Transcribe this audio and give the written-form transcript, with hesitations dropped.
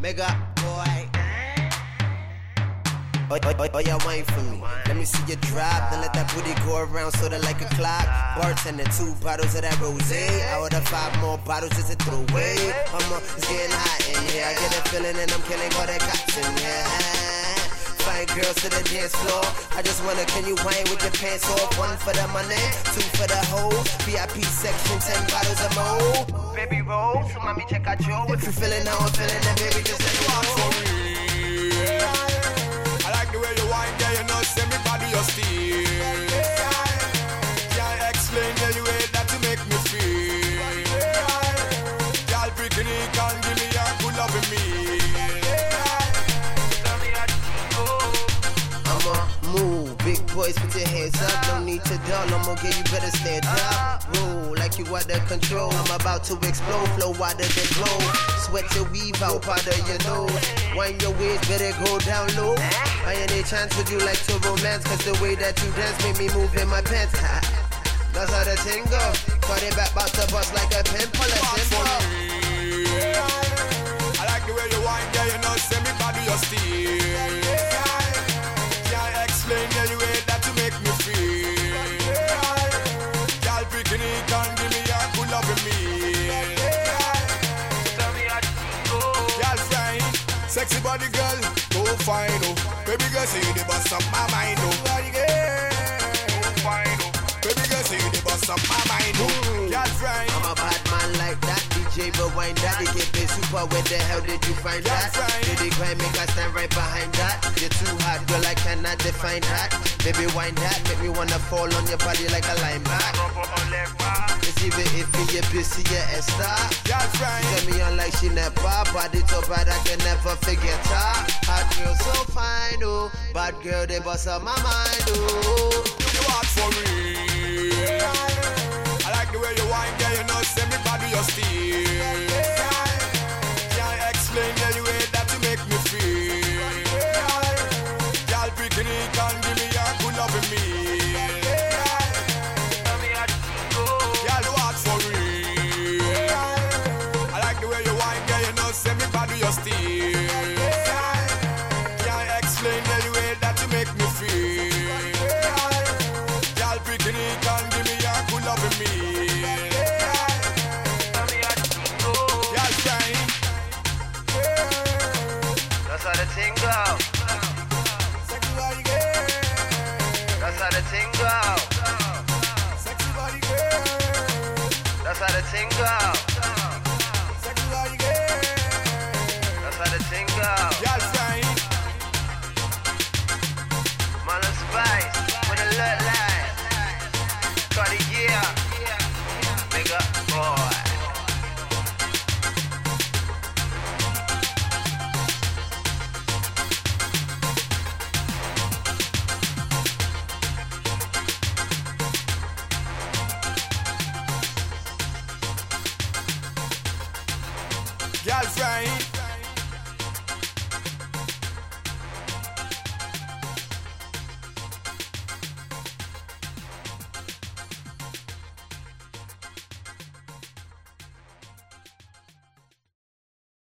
Mega boy. Oh, yeah, wine for me. Let me see you drop, then let that booty go around sort of like a clock. Bartender, 2 bottles of that rosé. I order 5 more bottles just to throw away. It's getting hot in here. I get a feeling and I'm killing all that cops in here. Fine girls to the dance floor. I just wanna, can you whine with your pants off? 1 for the money, 2 for the hoe. VIP section, 10 bottles of more. Baby roll, so mommy check out your. If you feeling how I'm feeling, then baby just let me know. For me. I like the way you whine, girl, you know, send me body your steel. Can't explain the way that you make me feel. Girl, pretty can give me a good loving me. I'ma move, big boys, put your hands up. No need to dull, I'ma get you better stand up. Roll like you under control. I'm about to explode, flow wider than glow. Sweat your weave out, powder your nose. Wind your waist, better go down low. By any chance would you like to romance? Cause the way that you dance made me move in my pants. That's how the thing go. Cut it back, bout to bust like a pin, pull a simple. I like the way you whine, girl, you know, send me body your steel. Can't explain the way that you make me feel. Girl, bikini can give me a good loving me. Girl, fine, sexy body girl, go fine, oh. Baby girl, say you the boss of my mind, oh. Go fine, oh. Baby girl, say you the boss of my mind, oh. Girl, fine, I'm a bad man like that. DJ, but wind that. They get paid super. Where the hell did you find that? Did they cry, make I stand right behind that? You're too hot, girl, I cannot define that. Baby, wind that, make me wanna fall on your body like a linebacker. It's even if you're busy, you're a star. Tell me on like she never. Body so bad, I can never forget her. Hot girl, so fine, oh. Bad girl, they bust up my mind, oh. You hot for me. I like the way you whine, girl, you know, send me body your steel. Can't explain the way that you make me feel. Girl, bikini can give me a good loving me. Girl, you hot for me. I like the way you whine, girl, you know, send me body your steel. Can't explain the way that you make me feel. Girl, bikini can give me a good loving me. Girl, fine. That's how the thing go. Sexy body girl. That's how the thing go. Sexy body girl. That's how the thing go. Sexy body girl. That's how the thing go. Girl, fine. Marlon Spice with a look like Cardi